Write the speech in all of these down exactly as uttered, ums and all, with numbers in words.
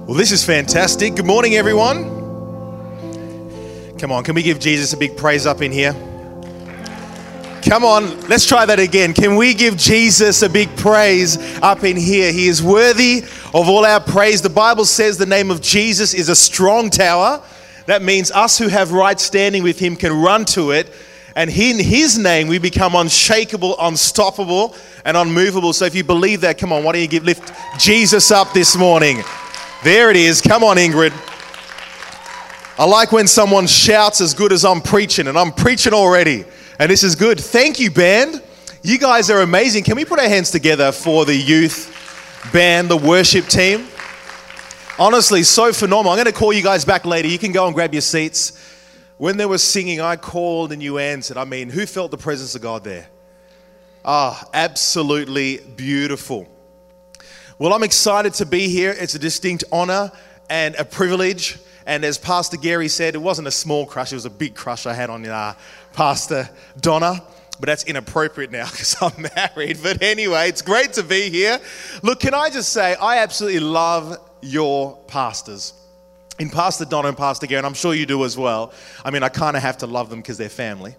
Well, this is fantastic. Good morning, everyone. Come on, can we give Jesus a big praise up in here? Come on, let's try that again. Can we give Jesus a big praise up in here? He is worthy of all our praise. The Bible says the name of Jesus is a strong tower. That means us who have right standing with him can run to it. And in his name, we become unshakable, unstoppable, and unmovable. So if you believe that, come on, why don't you give, lift Jesus up this morning? There it is. Come on, Ingrid. I like when someone shouts as good as I'm preaching, and I'm preaching already. And this is good. Thank you, band. You guys are amazing. Can we put our hands together for the youth band, the worship team? Honestly, so phenomenal. I'm going to call you guys back later. You can go and grab your seats. When they were singing, I called and you answered. I mean, who felt the presence of God there? Ah, absolutely beautiful. Well, I'm excited to be here. It's a distinct honor and a privilege. And as Pastor Gary said, it wasn't a small crush. It was a big crush I had on uh, Pastor Donna. But that's inappropriate now because I'm married. But anyway, it's great to be here. Look, can I just say, I absolutely love your pastors. In Pastor Donna and Pastor Gary, and I'm sure you do as well. I mean, I kind of have to love them because they're family.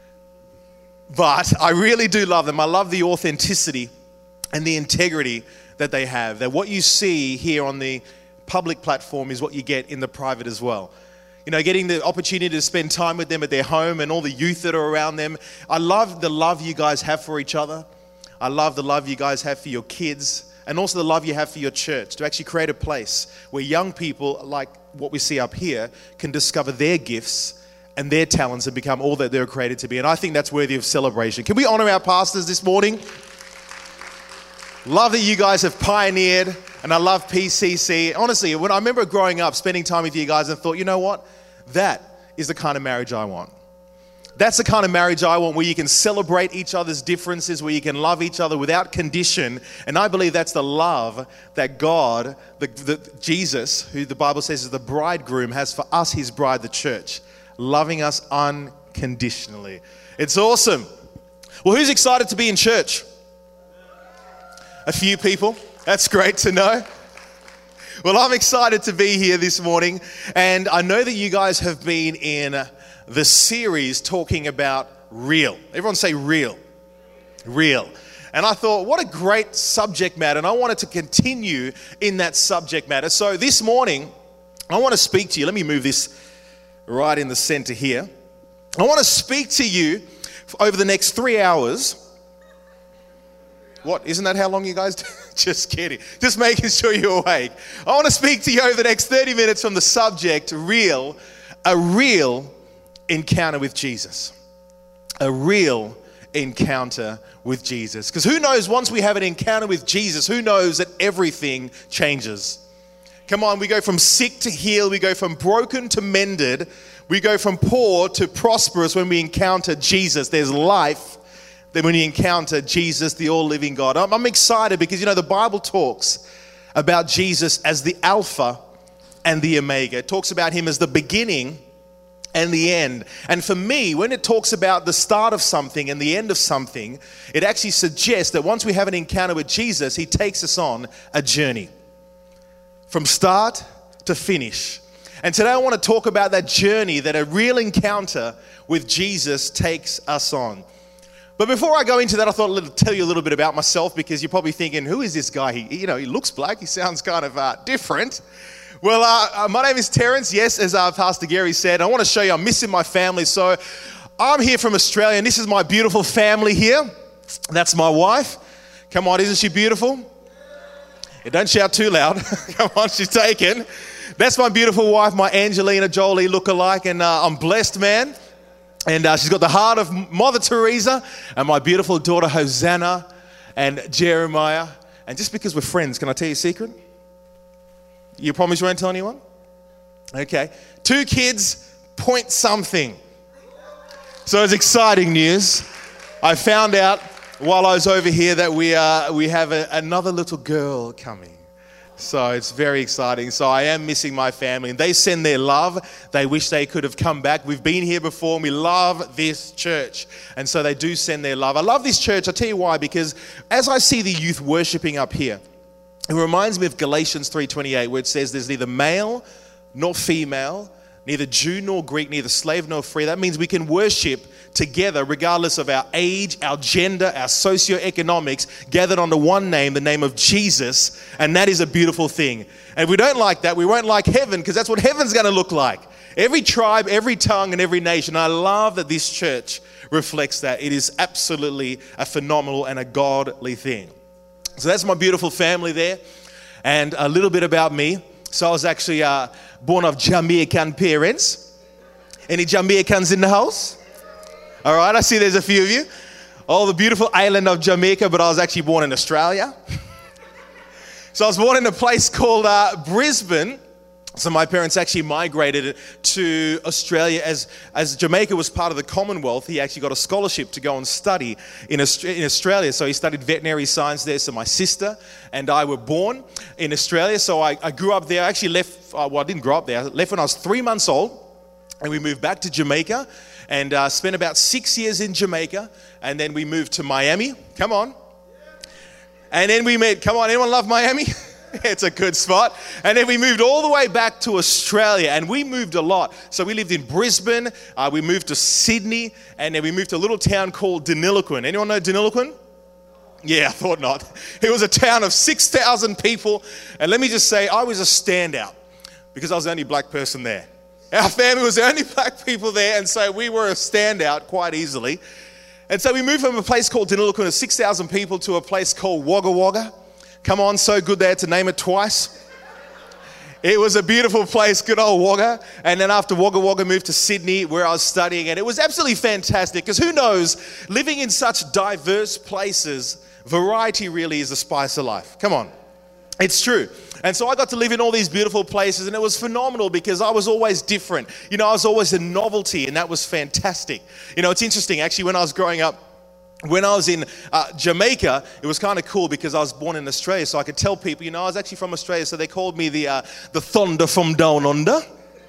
But I really do love them. I love the authenticity and the integrity that they have. That what you see here on the public platform is what you get in the private as well. You know, getting the opportunity to spend time with them at their home and all the youth that are around them. I love the love you guys have for each other. I love the love you guys have for your kids. And also the love you have for your church. To actually create a place where young people, like what we see up here, can discover their gifts and their talents and become all that they're created to be. And I think that's worthy of celebration. Can we honor our pastors this morning? Love that you guys have pioneered, and I love P C C. Honestly, when I remember growing up, spending time with you guys, and thought, you know what? That is the kind of marriage I want. That's the kind of marriage I want, where you can celebrate each other's differences, where you can love each other without condition. And I believe that's the love that God, the, the, Jesus, who the Bible says is the bridegroom, has for us, his bride, the church, loving us unconditionally. It's awesome. Well, who's excited to be in church? A few people. That's great to know. Well, I'm excited to be here this morning, and I know that you guys have been in the series talking about real. Everyone say real. Real. And I thought, what a great subject matter, and I wanted to continue in that subject matter. So this morning, I want to speak to you. Let me move this right in the center here. I want to speak to you over the next three hours. What? Isn't that how long you guys do? Just kidding. Just making sure you're awake. I want to speak to you over the next thirty minutes from the subject, real, a real encounter with Jesus. A real encounter with Jesus. Because who knows, once we have an encounter with Jesus, who knows that everything changes? Come on, we go from sick to healed. We go from broken to mended. We go from poor to prosperous when we encounter Jesus. There's life then when you encounter Jesus, the all-living God. I'm, I'm excited because, you know, the Bible talks about Jesus as the Alpha and the Omega. It talks about him as the beginning and the end. And for me, when it talks about the start of something and the end of something, it actually suggests that once we have an encounter with Jesus, he takes us on a journey from start to finish. And today I want to talk about that journey that a real encounter with Jesus takes us on. But before I go into that, I thought I'd tell you a little bit about myself, because you're probably thinking, who is this guy? He, you know, he looks black. He sounds kind of uh, different. Well, uh, uh, my name is Terence. Yes, as uh, Pastor Gary said, I want to show you I'm missing my family. So I'm here from Australia, and this is my beautiful family here. That's my wife. Come on, isn't she beautiful? Yeah, don't shout too loud. Come on, she's taken. That's my beautiful wife, my Angelina Jolie lookalike, and uh, I'm blessed, man. And uh, she's got the heart of Mother Teresa, and my beautiful daughter Hosanna and Jeremiah. And just because we're friends, can I tell you a secret? You promise you won't tell anyone? Okay. Two kids, point something. So it's exciting news. I found out while I was over here that we uh, we have a, another little girl coming. So it's very exciting. So I am missing my family, and they send their love. They wish they could have come back. We've been here before, and we love this church. And so they do send their love. I love this church. I'll tell you why, because as I see the youth worshiping up here, It reminds me of Galatians three twenty-eight, where it says there's neither male nor female, neither Jew nor Greek, neither slave nor free. That means we can worship together regardless of our age, our gender, our socioeconomics, gathered under one name, the name of Jesus, and that is a beautiful thing. And if we don't like that, we won't like heaven, because that's what heaven's going to look like. Every tribe, every tongue, and every nation. I love that this church reflects that. It is absolutely a phenomenal and a godly thing. So that's my beautiful family there, and a little bit about me. So I was actually uh, born of Jamaican parents. Any Jamaicans in the house? All right, I see there's a few of you. Oh, the beautiful island of Jamaica, but I was actually born in Australia. So I was born in a place called uh, Brisbane. So my parents actually migrated to Australia as, as Jamaica was part of the Commonwealth. He actually got a scholarship to go and study in, Aust- in Australia. So he studied veterinary science there. So my sister and I were born in Australia. So I, I grew up there. I actually left, uh, well, I didn't grow up there. I left when I was three months old. And we moved back to Jamaica and uh, spent about six years in Jamaica. And then we moved to Miami. Come on. And then we met, come on, anyone love Miami? It's a good spot. And then we moved all the way back to Australia, and we moved a lot. So we lived in Brisbane, uh, we moved to Sydney, and then we moved to a little town called Deniliquin. Anyone know Deniliquin? Yeah, I thought not. It was a town of six thousand people, and let me just say, I was a standout because I was the only black person there. Our family was the only black people there, and so we were a standout quite easily. And so we moved from a place called Deniliquin of six thousand people to a place called Wagga Wagga. Come on, so good there to name it twice. It was a beautiful place, good old Wagga. And then after Wagga Wagga, moved to Sydney where I was studying. And it was absolutely fantastic because who knows, living in such diverse places, variety really is the spice of life. Come on. It's true. And so I got to live in all these beautiful places, and it was phenomenal because I was always different. You know, I was always a novelty, and that was fantastic. You know, it's interesting, actually, when I was growing up, when I was in uh, Jamaica, it was kind of cool because I was born in Australia, so I could tell people, you know, I was actually from Australia, so they called me the uh, the Thunder from Down Under.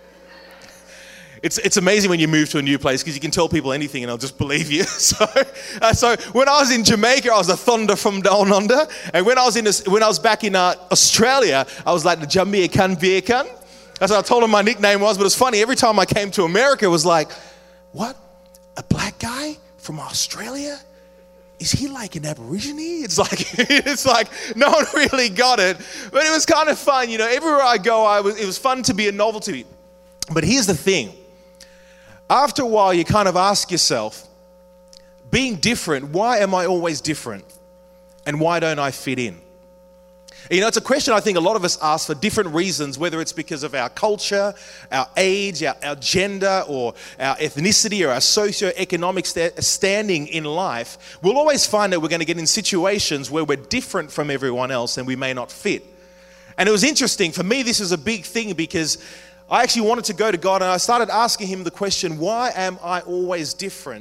It's it's amazing when you move to a new place because you can tell people anything and they'll just believe you. So, uh, so when I was in Jamaica, I was the Thunder from Down Under, and when I was in when I was back in uh, Australia, I was like the Jamaican Bacon. That's what I told them my nickname was. But it's funny, every time I came to America, it was like, what, a black guy from Australia? Is he like an Aborigine? It's like, it's like no one really got it, but it was kind of fun. You know, everywhere I go, I was, it was fun to be a novelty. But here's the thing. After a while, you kind of ask yourself, being different, why am I always different? And why don't I fit in? You know, it's a question I think a lot of us ask for different reasons, whether it's because of our culture, our age, our, our gender, or our ethnicity, or our socioeconomic sta- standing in life. We'll always find that we're going to get in situations where we're different from everyone else and we may not fit. And it was interesting. For me, this is a big thing because I actually wanted to go to God and I started asking him the question, why am I always different?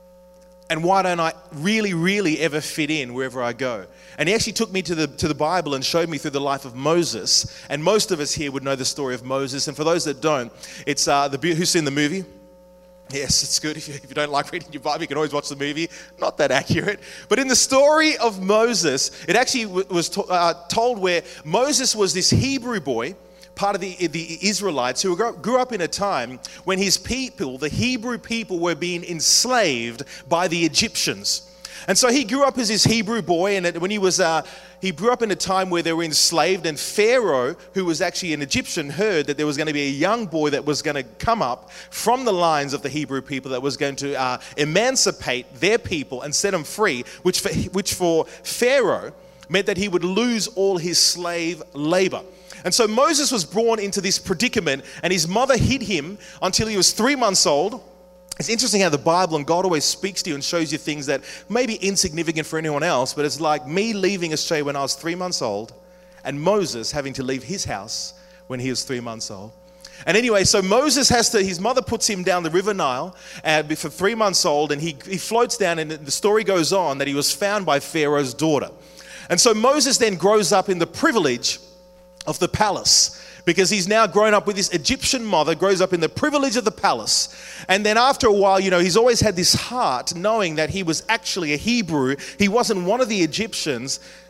And why don't I really, really ever fit in wherever I go? And he actually took me to the to the Bible and showed me through the life of Moses. And most of us here would know the story of Moses. And for those that don't, it's uh, the who's seen the movie? Yes, it's good. If you, if you don't like reading your Bible, you can always watch the movie. Not that accurate. But in the story of Moses, it actually was to, uh, told where Moses was this Hebrew boy, part of the, the Israelites who grew up in a time when his people, the Hebrew people, were being enslaved by the Egyptians. And so he grew up as this Hebrew boy, and when he was, uh, he grew up in a time where they were enslaved, and Pharaoh, who was actually an Egyptian, heard that there was going to be a young boy that was going to come up from the lines of the Hebrew people that was going to uh, emancipate their people and set them free, which for, which for Pharaoh meant that he would lose all his slave labor. And so Moses was born into this predicament, and his mother hid him until he was three months old. It's interesting how the Bible and God always speaks to you and shows you things that may be insignificant for anyone else, but it's like me leaving Australia when I was three months old and Moses having to leave his house when he was three months old. And anyway, so Moses has to, his mother puts him down the River Nile uh, for three months old, and he, he floats down, and the story goes on that he was found by Pharaoh's daughter. And so Moses then grows up in the privilege of the palace, because he's now grown up with this Egyptian mother, grows up in the privilege of the palace. And then after a while, you know, he's always had this heart knowing that he was actually a Hebrew. He wasn't one of the Egyptians.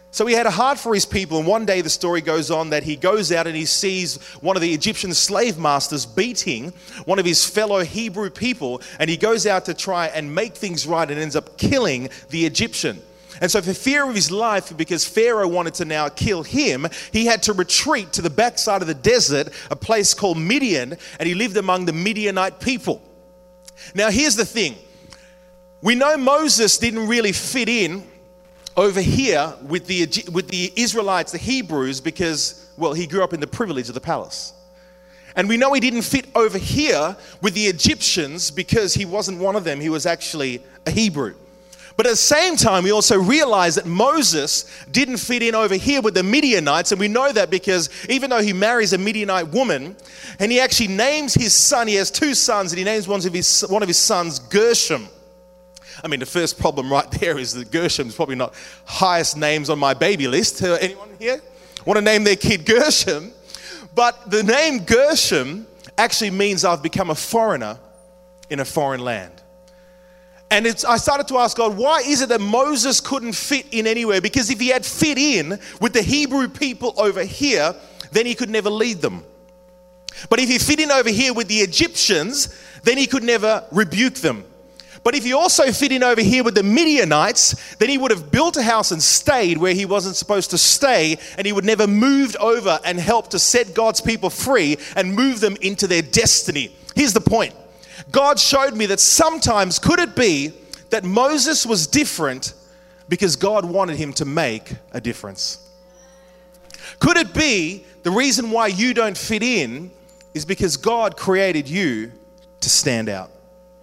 So he had a heart for his people, and one day the story goes on that he goes out and he sees one of the Egyptian slave masters beating one of his fellow Hebrew people, and he goes out to try and make things right and ends up killing the Egyptian. And so for fear of his life, because Pharaoh wanted to now kill him, he had to retreat to the backside of the desert, a place called Midian, and he lived among the Midianite people. Now here's the thing. We know Moses didn't really fit in over here with the with the Israelites, the Hebrews, because, well, he grew up in the privilege of the palace. And we know he didn't fit over here with the Egyptians because he wasn't one of them. He was actually a Hebrew. But at the same time, we also realize that Moses didn't fit in over here with the Midianites. And we know that because even though he marries a Midianite woman, and he actually names his son, he has two sons, and he names one of his, one of his sons Gershom. I mean, the first problem right there is that Gershom's probably not highest names on my baby list. Uh, anyone here want to name their kid Gershom? But the name Gershom actually means I've become a foreigner in a foreign land. And it's, I started to ask God, why is it that Moses couldn't fit in anywhere? Because if he had fit in with the Hebrew people over here, then he could never lead them. But if he fit in over here with the Egyptians, then he could never rebuke them. But if he also fit in over here with the Midianites, then he would have built a house and stayed where he wasn't supposed to stay, and he would never moved over and helped to set God's people free and move them into their destiny. Here's the point. God showed me that sometimes could it be that Moses was different because God wanted him to make a difference? Could it be the reason why you don't fit in is because God created you to stand out?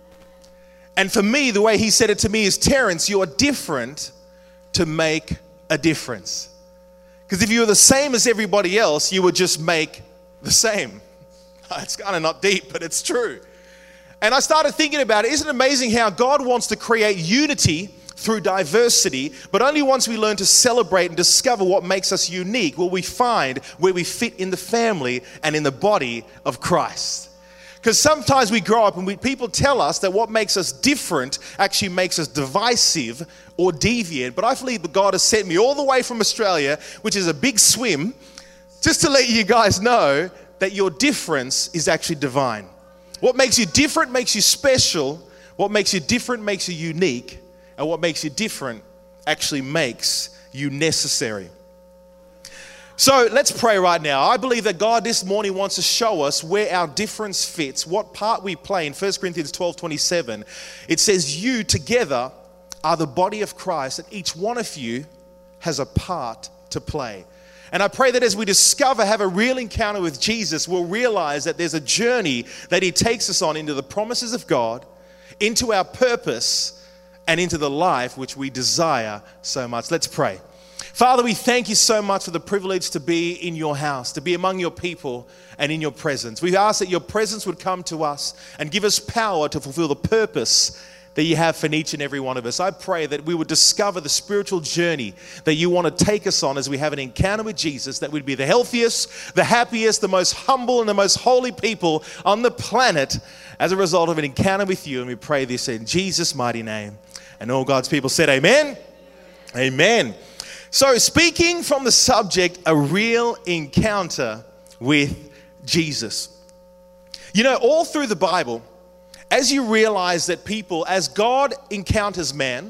And for me, the way he said it to me is, Terrence, you're different to make a difference. Because if you were the same as everybody else, you would just make the same. It's kind of not deep, but it's true. And I started thinking about it. Isn't it amazing how God wants to create unity through diversity, but only once we learn to celebrate and discover what makes us unique will we find where we fit in the family and in the body of Christ. Because sometimes we grow up and we, people tell us that what makes us different actually makes us divisive or deviant. But I believe that God has sent me all the way from Australia, which is a big swim, just to let you guys know that your difference is actually divine. What makes you different makes you special. What makes you different makes you unique. And what makes you different actually makes you necessary. So let's pray right now. I believe that God this morning wants to show us where our difference fits, what part we play. In First Corinthians twelve twenty-seven, it says, you together are the body of Christ, and each one of you has a part to play. And I pray that as we discover, have a real encounter with Jesus, we'll realize that there's a journey that he takes us on into the promises of God, into our purpose, and into the life which we desire so much. Let's pray. Father, we thank you so much for the privilege to be in your house, to be among your people and in your presence. We ask that your presence would come to us and give us power to fulfill the purpose that you have for each and every one of us. I pray that we would discover the spiritual journey that you want to take us on as we have an encounter with Jesus, that we'd be the healthiest, the happiest, the most humble, and the most holy people on the planet as a result of an encounter with you. And we pray this in Jesus' mighty name. And all God's people said amen. Amen. So speaking from the subject, a real encounter with Jesus. You know, all through the Bible, as you realize that people, as God encounters man,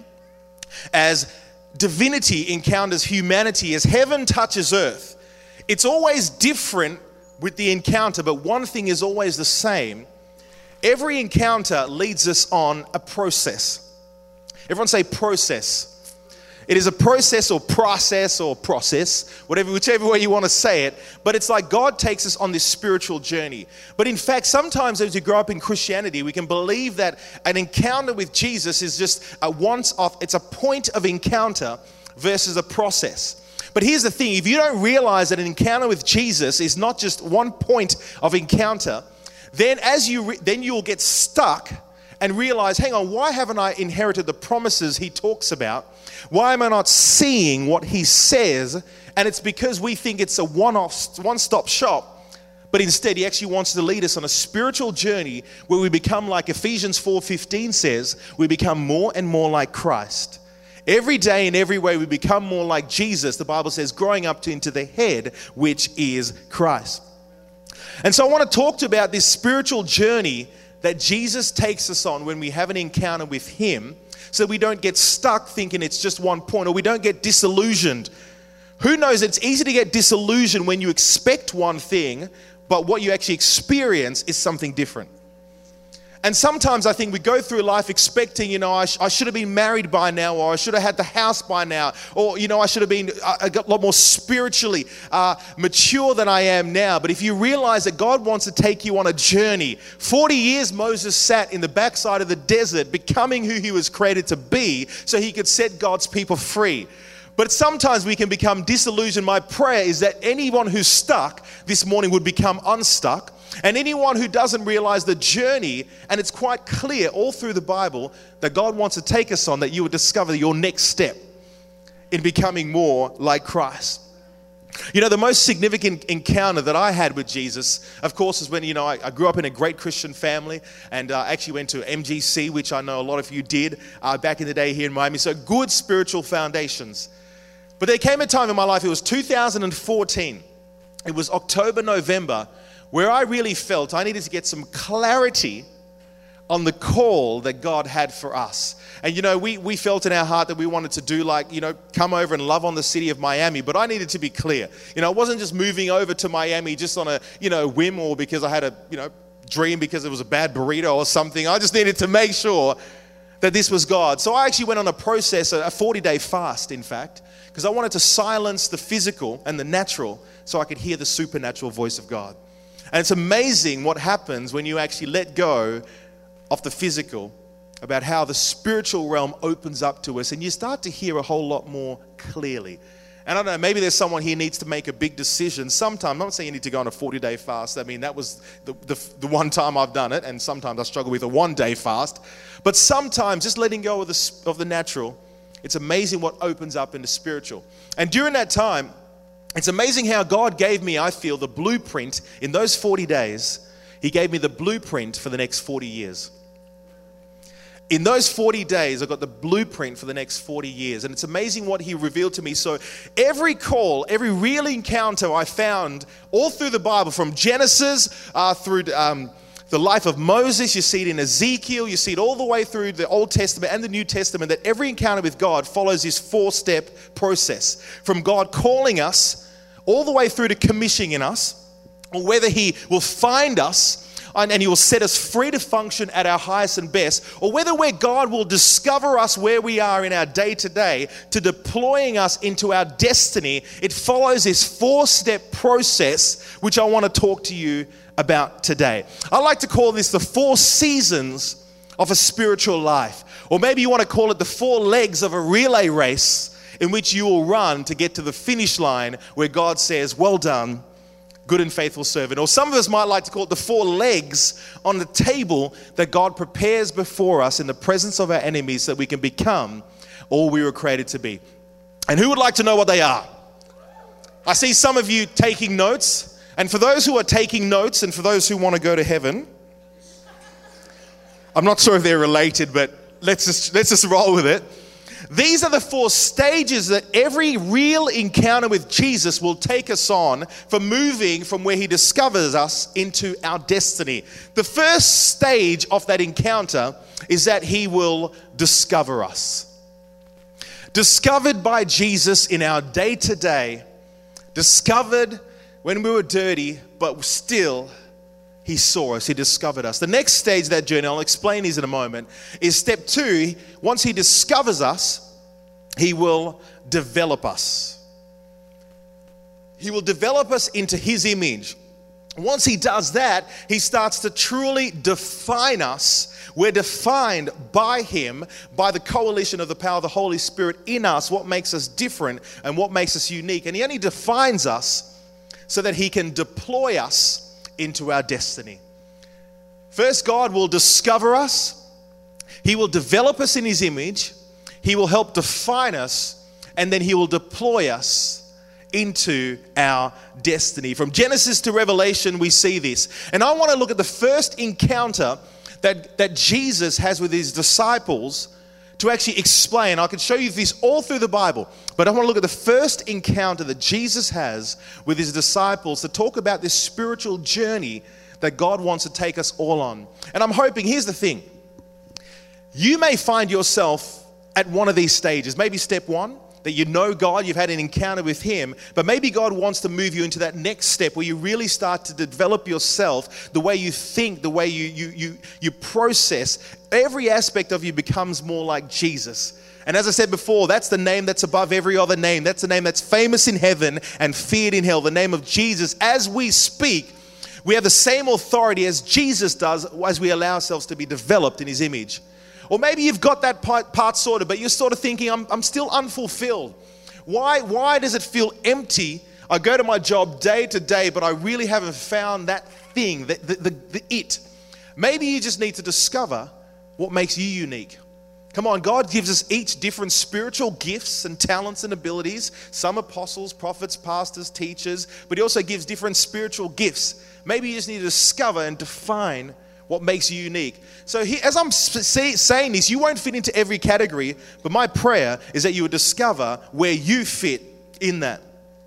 as divinity encounters humanity, as heaven touches earth, it's always different with the encounter, but one thing is always the same. Every encounter leads us on a process. Everyone say process. It is a process or process or process, whatever, whichever way you want to say it. But it's like God takes us on this spiritual journey. But in fact, sometimes as we grow up in Christianity, we can believe that an encounter with Jesus is just a once-off. It's a point of encounter versus a process. But here's the thing. If you don't realize that an encounter with Jesus is not just one point of encounter, then as you re- then you'll get stuck and realize, hang on, why haven't I inherited the promises he talks about? Why am I not seeing what he says? And it's because we think it's a one-off, one-stop shop. But instead, he actually wants to lead us on a spiritual journey where we become, like Ephesians four fifteen says, we become more and more like Christ. Every day in every way we become more like Jesus, the Bible says, growing up to into the head, which is Christ. And so I want to talk to you about this spiritual journey that Jesus takes us on when we have an encounter with him, so we don't get stuck thinking it's just one point, or we don't get disillusioned. Who knows, it's easy to get disillusioned when you expect one thing, but what you actually experience is something different. And sometimes I think we go through life expecting, you know, I, sh- I should have been married by now, or I should have had the house by now, or, you know, I should have been a, a lot more spiritually uh, mature than I am now. But if you realize that God wants to take you on a journey, forty years Moses sat in the backside of the desert, becoming who he was created to be, so he could set God's people free. But sometimes we can become disillusioned. My prayer is that anyone who's stuck this morning would become unstuck. And anyone who doesn't realize the journey, and it's quite clear all through the Bible that God wants to take us on, that you will discover your next step in becoming more like Christ. You know, the most significant encounter that I had with Jesus, of course, is when, you know, I, I grew up in a great Christian family, and I uh, actually went to M G C, which I know a lot of you did uh, back in the day here in Miami. So good spiritual foundations. But there came a time in my life, it was two thousand fourteen. It was October, November, where I really felt I needed to get some clarity on the call that God had for us. And, you know, we, we felt in our heart that we wanted to do like, you know, come over and love on the city of Miami. But I needed to be clear. You know, I wasn't just moving over to Miami just on a, you know, whim, or because I had a, you know, dream because it was a bad burrito or something. I just needed to make sure that this was God. So I actually went on a process, a forty-day fast, in fact, because I wanted to silence the physical and the natural so I could hear the supernatural voice of God. And it's amazing what happens when you actually let go of the physical, about how the spiritual realm opens up to us, and you start to hear a whole lot more clearly. And I don't know, maybe there's someone here needs to make a big decision sometime. I'm not saying you need to go on a forty-day fast. I mean, that was the, the, the one time I've done it, and sometimes I struggle with a one-day fast. But sometimes just letting go of the, of the natural, it's amazing what opens up into spiritual. And during that time, it's amazing how God gave me, I feel, the blueprint in those forty days. He gave me the blueprint for the next forty years. In those forty days, I got the blueprint for the next forty years. And it's amazing what he revealed to me. So every call, every real encounter I found all through the Bible, from Genesis uh, through um, the life of Moses, you see it in Ezekiel, you see it all the way through the Old Testament and the New Testament, that every encounter with God follows this four-step process. From God calling us all the way through to commissioning us, or whether he will find us and, and he will set us free to function at our highest and best, or whether where God will discover us where we are in our day-to-day to deploying us into our destiny. It follows this four-step process, which I want to talk to you about today. I like to call this the four seasons of a spiritual life. Or maybe you want to call it the four legs of a relay race in which you will run to get to the finish line where God says, well done, good and faithful servant. Or some of us might like to call it the four legs on the table that God prepares before us in the presence of our enemies so that we can become all we were created to be. And who would like to know what they are? I see some of you taking notes. And for those who are taking notes, and for those who want to go to heaven, I'm not sure if they're related, but let's just, let's just roll with it. These are the four stages that every real encounter with Jesus will take us on for moving from where he discovers us into our destiny. The first stage of that encounter is that he will discover us. Discovered by Jesus in our day-to-day, discovered when we were dirty, but still, he saw us, he discovered us. The next stage of that journey, I'll explain these in a moment, is step two. Once he discovers us, he will develop us. He will develop us into his image. Once he does that, he starts to truly define us. We're defined by him, by the coalition of the power of the Holy Spirit in us, what makes us different and what makes us unique. And he only defines us so that he can deploy us into our destiny. First, God will discover us. He will develop us in his image. He will help define us. And then he will deploy us into our destiny. From Genesis to Revelation, we see this. And I want to look at the first encounter that, that Jesus has with his disciples to actually explain. I could show you this all through the Bible, but I want to look at the first encounter that Jesus has with his disciples to talk about this spiritual journey that God wants to take us all on. And I'm hoping, here's the thing, you may find yourself at one of these stages. Maybe step one, that you know God, you've had an encounter with him, but maybe God wants to move you into that next step where you really start to develop yourself, the way you think, the way you you you you process. Every aspect of you becomes more like Jesus. And as I said before, that's the name that's above every other name. That's the name that's famous in heaven and feared in hell, the name of Jesus. As we speak, we have the same authority as Jesus does as we allow ourselves to be developed in his image. Or maybe you've got that part, part sorted, but you're sort of thinking, I'm, I'm still unfulfilled. Why, why does it feel empty? I go to my job day to day, but I really haven't found that thing, the, the, the, the it. Maybe you just need to discover what makes you unique. Come on, God gives us each different spiritual gifts and talents and abilities. Some apostles, prophets, pastors, teachers, but he also gives different spiritual gifts. Maybe you just need to discover and define what makes you unique. So he, as I'm say, saying this, you won't fit into every category, but my prayer is that you would discover where you fit in that.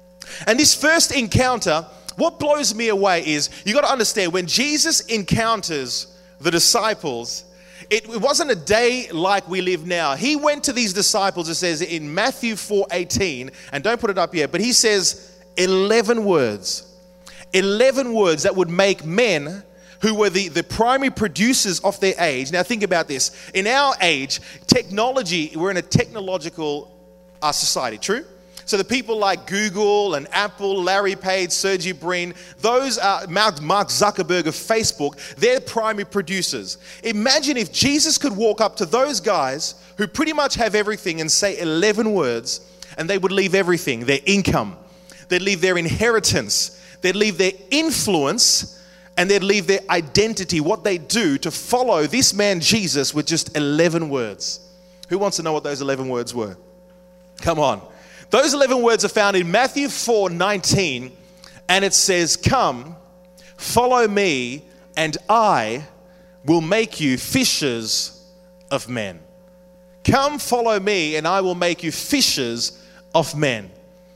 And this first encounter, what blows me away is, you got to understand, when Jesus encounters the disciples, it, it wasn't a day like we live now. He went to these disciples, it says in Matthew four eighteen, and don't put it up yet, but he says eleven words. eleven words that would make men who were the, the primary producers of their age. Now think about this. In our age, technology, we're in a technological uh, society, true? So the people like Google and Apple, Larry Page, Sergey Brin, those are Mark Zuckerberg of Facebook, they're primary producers. Imagine if Jesus could walk up to those guys who pretty much have everything and say eleven words, and they would leave everything, their income, they'd leave their inheritance, they'd leave their influence, and they'd leave their identity, what they do, to follow this man Jesus with just eleven words. Who wants to know what those eleven words were? Come on. Those eleven words are found in Matthew four nineteen, and it says, "Come, follow me, and I will make you fishers of men." Come, follow me, and I will make you fishers of men.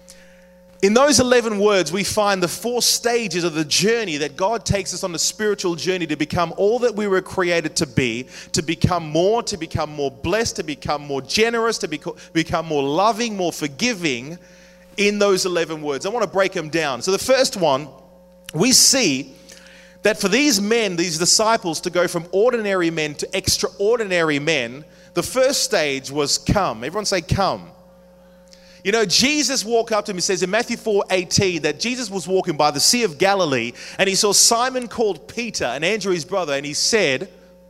In those eleven words, we find the four stages of the journey that God takes us on, the spiritual journey to become all that we were created to be, to become more, to become more blessed, to become more generous, to become more loving, more forgiving in those eleven words. I want to break them down. So the first one, we see that for these men, these disciples, to go from ordinary men to extraordinary men, the first stage was come. Everyone say come. You know, Jesus walked up to him, it says in Matthew four eighteen that Jesus was walking by the Sea of Galilee and he saw Simon called Peter and Andrew his brother, and he said,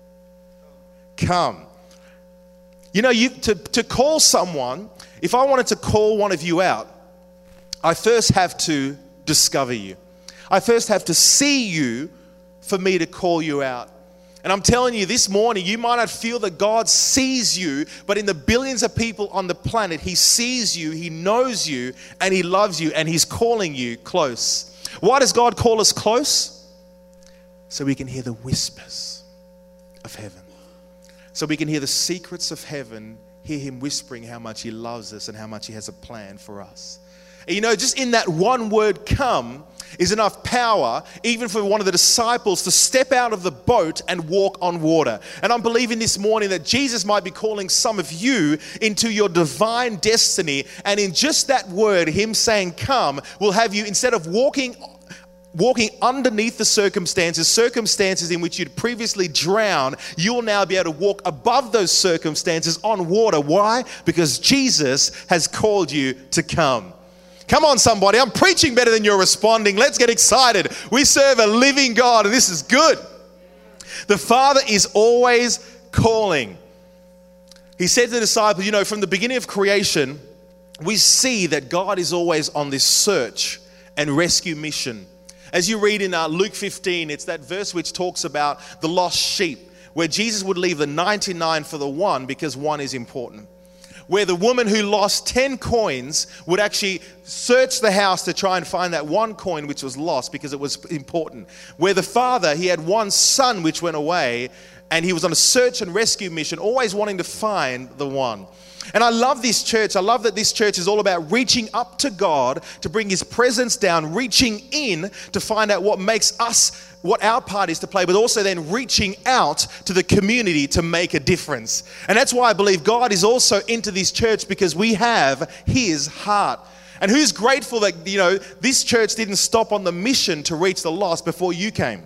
come. You know, you to, to call someone, if I wanted to call one of you out, I first have to discover you. I first have to see you for me to call you out. And I'm telling you, this morning, you might not feel that God sees you, but in the billions of people on the planet, he sees you, he knows you, and he loves you, and he's calling you close. Why does God call us close? So we can hear the whispers of heaven. So we can hear the secrets of heaven, hear him whispering how much he loves us and how much he has a plan for us. And you know, just in that one word, come, is enough power even for one of the disciples to step out of the boat and walk on water. And I'm believing this morning that Jesus might be calling some of you into your divine destiny. And in just that word, him saying come, will have you, instead of walking walking underneath the circumstances, circumstances in which you'd previously drowned, you'll now be able to walk above those circumstances on water. Why? Because Jesus has called you to come. Come on, somebody. I'm preaching better than you're responding. Let's get excited. We serve a living God, and this is good. The Father is always calling. He said to the disciples, you know, from the beginning of creation, we see that God is always on this search and rescue mission. As you read in uh, Luke fifteen, it's that verse which talks about the lost sheep, where Jesus would leave the ninety-nine for the one because one is important. Where the woman who lost ten coins would actually search the house to try and find that one coin which was lost because it was important. Where the father, he had one son which went away, and he was on a search and rescue mission, always wanting to find the one. And I love this church. I love that this church is all about reaching up to God to bring his presence down, reaching in to find out what makes us, what our part is to play, but also then reaching out to the community to make a difference. And that's why I believe God is also into this church, because we have his heart. And who's grateful that, you know, this church didn't stop on the mission to reach the lost before you came?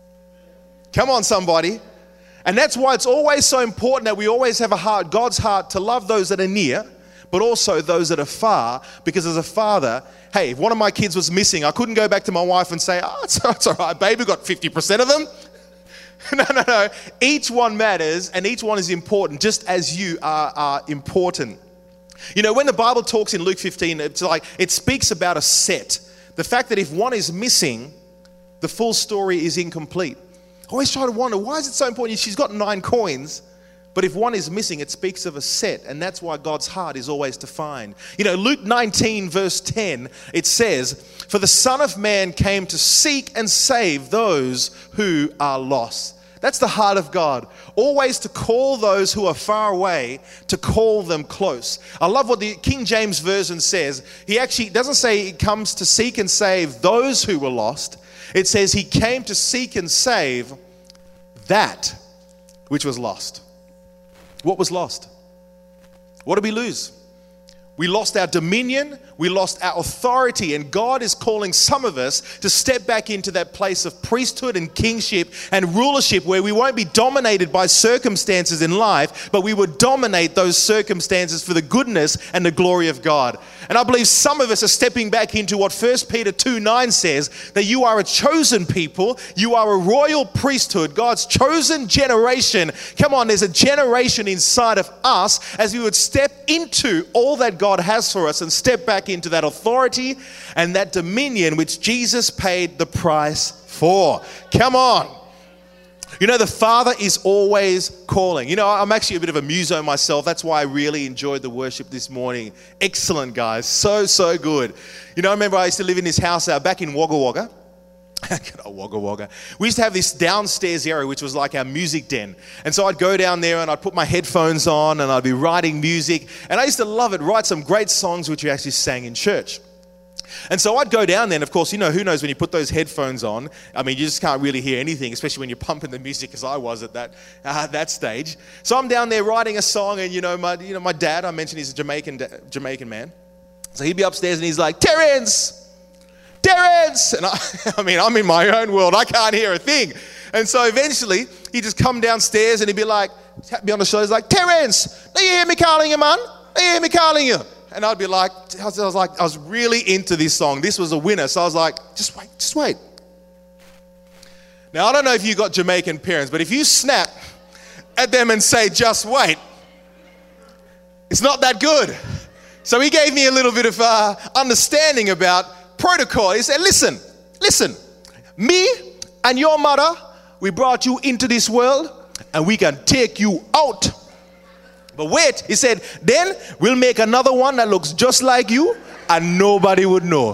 Come on, somebody. And that's why it's always so important that we always have a heart, God's heart, to love those that are near, but also those that are far. Because as a father, hey, if one of my kids was missing, I couldn't go back to my wife and say, oh, it's, it's all right, babe, we got fifty percent of them. No, no, no. Each one matters, and each one is important, just as you are, are important. You know, when the Bible talks in Luke fifteen, it's like, it speaks about a set. The fact that if one is missing, the full story is incomplete. I always try to wonder, why is it so important? She's got nine coins, but if one is missing, it speaks of a set, and that's why God's heart is always to find. You know, Luke nineteen verse ten, it says, "For the Son of Man came to seek and save those who are lost." That's the heart of God. Always to call those who are far away, to call them close. I love what the King James Version says. He actually doesn't say he comes to seek and save those who were lost. It says he came to seek and save that which was lost. What was lost? What did we lose? We lost our dominion, we lost our authority, and God is calling some of us to step back into that place of priesthood and kingship and rulership, where we won't be dominated by circumstances in life, but we would dominate those circumstances for the goodness and the glory of God. And I believe some of us are stepping back into what First Peter two nine says, that you are a chosen people, you are a royal priesthood, God's chosen generation. Come on, there's a generation inside of us as we would step into all that God God has for us and step back into that authority and that dominion which Jesus paid the price for. Come on. You know, the Father is always calling. You know, I'm actually a bit of a muso myself. That's why I really enjoyed the worship this morning. Excellent, guys. So, so good. You know, I remember I used to live in this house uh, back in Wagga Wagga. Wagga Wagga. We used to have this downstairs area which was like our music den. And so I'd go down there and I'd put my headphones on and I'd be writing music. And I used to love it, write some great songs which we actually sang in church. And so I'd go down there, and of course, you know, who knows when you put those headphones on, I mean, you just can't really hear anything, especially when you're pumping the music, as I was at that uh, that stage. So I'm down there writing a song, and you know, my you know my dad, I mentioned he's a Jamaican Jamaican man. So he'd be upstairs and he's like, Terence, Terence! And I, I mean, I'm in my own world. I can't hear a thing. And so eventually, he'd just come downstairs and he'd be like, tap me on the shoulder, he's like, Terence, do you hear me calling you, man? Do you hear me calling you? And I'd be like, I was, I was like, I was really into this song. This was a winner. So I was like, just wait, just wait. Now, I don't know if you got Jamaican parents, but if you snap at them and say, just wait, it's not that good. So he gave me a little bit of uh, understanding about protocol. He said, listen, listen, me and your mother, we brought you into this world and we can take you out. But wait, he said, then we'll make another one that looks just like you and nobody would know.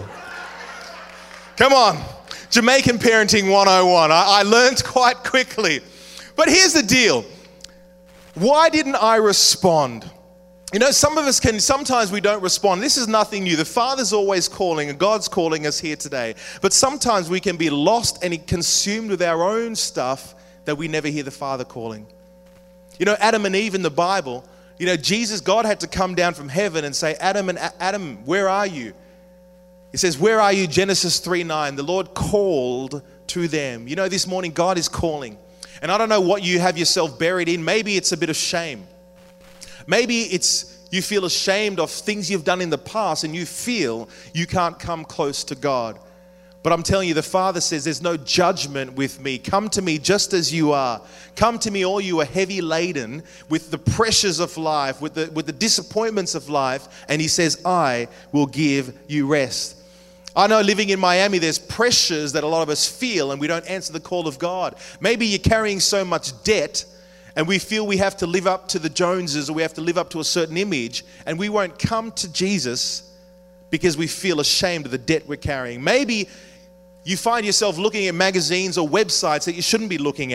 Come on, Jamaican parenting one oh one. I, I learned quite quickly. But here's the deal. Why didn't I respond? You know, some of us can, sometimes we don't respond. This is nothing new. The Father's always calling and God's calling us here today. But sometimes we can be lost and consumed with our own stuff that we never hear the Father calling. You know, Adam and Eve in the Bible, you know, Jesus, God had to come down from heaven and say, Adam and Adam, where are you? He says, where are you? Genesis three nine. The Lord called to them. You know, this morning God is calling. And I don't know what you have yourself buried in. Maybe it's a bit of shame. Maybe it's you feel ashamed of things you've done in the past and you feel you can't come close to God. But I'm telling you, the Father says, there's no judgment with me. Come to me just as you are. Come to me, all you are heavy laden with the pressures of life, with the, with the disappointments of life. And he says, I will give you rest. I know living in Miami, there's pressures that a lot of us feel and we don't answer the call of God. Maybe you're carrying so much debt and we feel we have to live up to the Joneses or we have to live up to a certain image, and we won't come to Jesus because we feel ashamed of the debt we're carrying. Maybe you find yourself looking at magazines or websites that you shouldn't be looking at,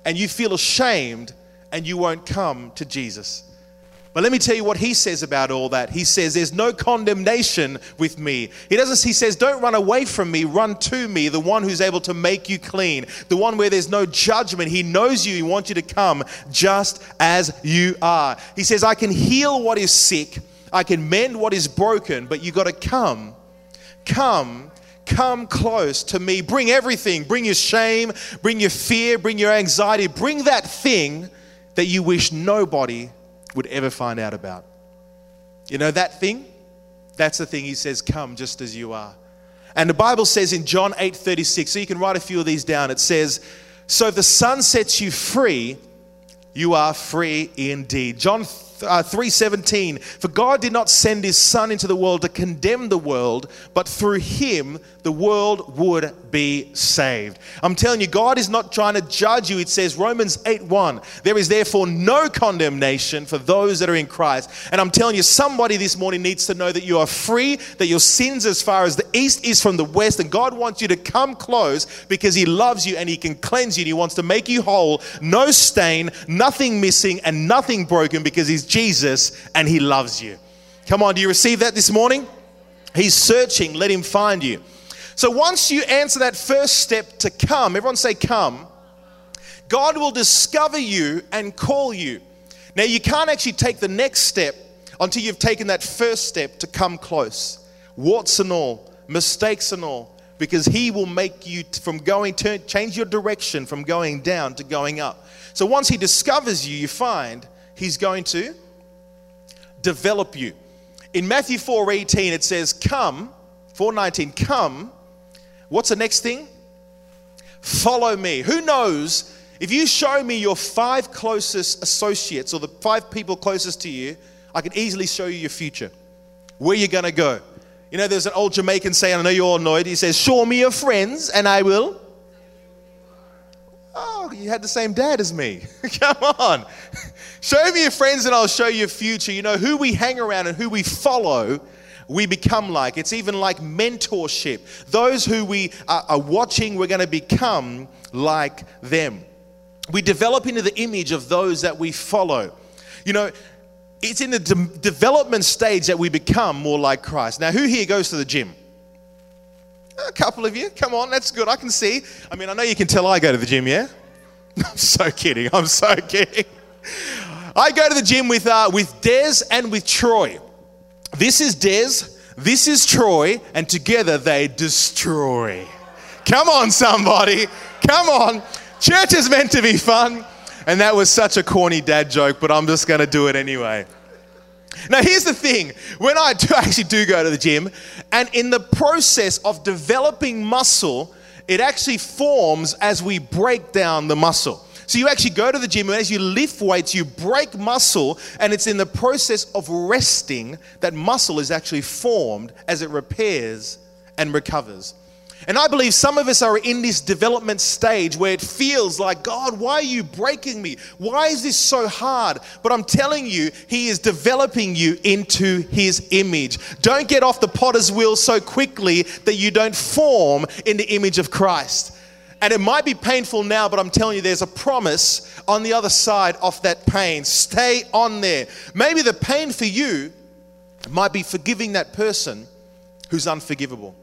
and you feel ashamed and you won't come to Jesus. But let me tell you what he says about all that. He says there's no condemnation with me. He doesn't. He says don't run away from me, run to me, the one who's able to make you clean, the one where there's no judgment. He knows you. He wants you to come just as you are. He says I can heal what is sick. I can mend what is broken, but you got to come. Come. Come close to me. Bring everything. Bring your shame. Bring your fear. Bring your anxiety. Bring that thing that you wish nobody would ever find out about. You know that thing? That's the thing. He says, come just as you are. And the Bible says in John eight thirty-six, so you can write a few of these down. It says, so if the Son sets you free, you are free indeed. John three seventeen, for God did not send his Son into the world to condemn the world, but through him the world would be saved. I'm telling you, God is not trying to judge you. It says Romans eight one, there is therefore no condemnation for those that are in Christ. And I'm telling you, somebody this morning needs to know that you are free, that your sins as far as the east is from the west, and God wants you to come close because he loves you and he can cleanse you and he wants to make you whole, no stain, nothing missing and nothing broken, because he's Jesus and he loves you. Come on, do you receive that this morning? He's searching, let him find you. So once you answer that first step to come, everyone say come, God will discover you and call you. Now you can't actually take the next step until you've taken that first step to come close. Warts and all, mistakes and all, because he will make you from going, turn, change your direction from going down to going up. So once he discovers you, you find he's going to develop you. In Matthew four eighteen, it says, come, four nineteen, come. What's the next thing? Follow me. Who knows, if you show me your five closest associates or the five people closest to you, I can easily show you your future, where you're going to go. You know, there's an old Jamaican saying, I know you're all annoyed. He says, show me your friends and I will. Oh, you had the same dad as me. Come on. Show me your friends and I'll show you your future. You know, who we hang around and who we follow, we become like. It's even like mentorship. Those who we are, are watching, we're going to become like them. We develop into the image of those that we follow. You know, it's in the de- development stage that we become more like Christ. Now, who here goes to the gym? A couple of you. Come on, that's good. I can see. I mean, I know you can tell I go to the gym, yeah? I'm so kidding. I'm so kidding. I go to the gym with uh, with Des and with Troy. This is Des, this is Troy, and together they destroy. Come on, somebody. Come on. Church is meant to be fun. And that was such a corny dad joke, but I'm just going to do it anyway. Now, here's the thing. When I do actually do go to the gym, and in the process of developing muscle, it actually forms as we break down the muscle. So you actually go to the gym, and as you lift weights, you break muscle, and it's in the process of resting that muscle is actually formed as it repairs and recovers. And I believe some of us are in this development stage where it feels like, God, why are you breaking me? Why is this so hard? But I'm telling you, he is developing you into his image. Don't get off the potter's wheel so quickly that you don't form in the image of Christ. And it might be painful now, but I'm telling you, there's a promise on the other side of that pain. Stay on there. Maybe the pain for you might be forgiving that person who's unforgivable.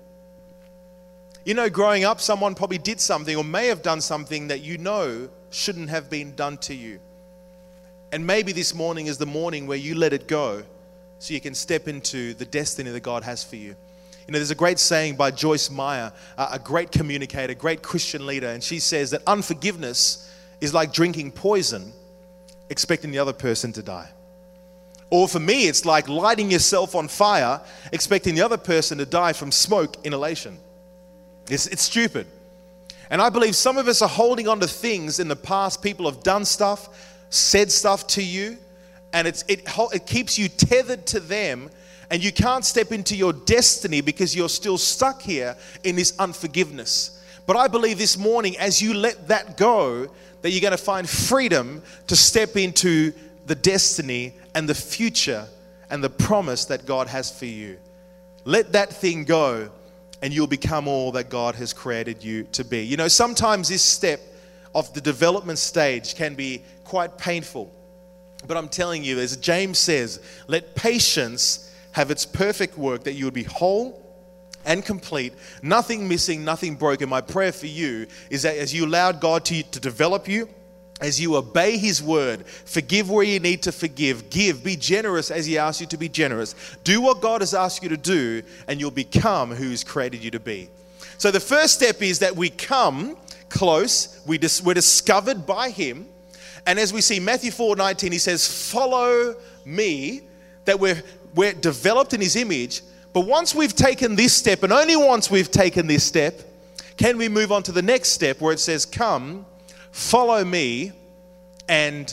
You know, growing up, someone probably did something or may have done something that you know shouldn't have been done to you. And maybe this morning is the morning where you let it go so you can step into the destiny that God has for you. You know, there's a great saying by Joyce Meyer, a great communicator, great Christian leader, and she says that unforgiveness is like drinking poison, expecting the other person to die. Or for me, it's like lighting yourself on fire, expecting the other person to die from smoke inhalation. It's, it's stupid. And I believe some of us are holding on to things in the past. People have done stuff, said stuff to you, and it's, it, it keeps you tethered to them, and you can't step into your destiny because you're still stuck here in this unforgiveness. But I believe this morning, as you let that go, that you're going to find freedom to step into the destiny and the future and the promise that God has for you. Let that thing go, and you'll become all that God has created you to be. You know, sometimes this step of the development stage can be quite painful. But I'm telling you, as James says, let patience have its perfect work, that you would be whole and complete, nothing missing, nothing broken. My prayer for you is that as you allow God to, to develop you, as you obey His word, forgive where you need to forgive, give, be generous as He asks you to be generous. Do what God has asked you to do, and you'll become who He's created you to be. So the first step is that we come close, we dis- we're discovered by Him. And as we see Matthew four nineteen, He says, follow me, that we're, we're developed in His image. But once we've taken this step, and only once we've taken this step, can we move on to the next step where it says, come, follow me, and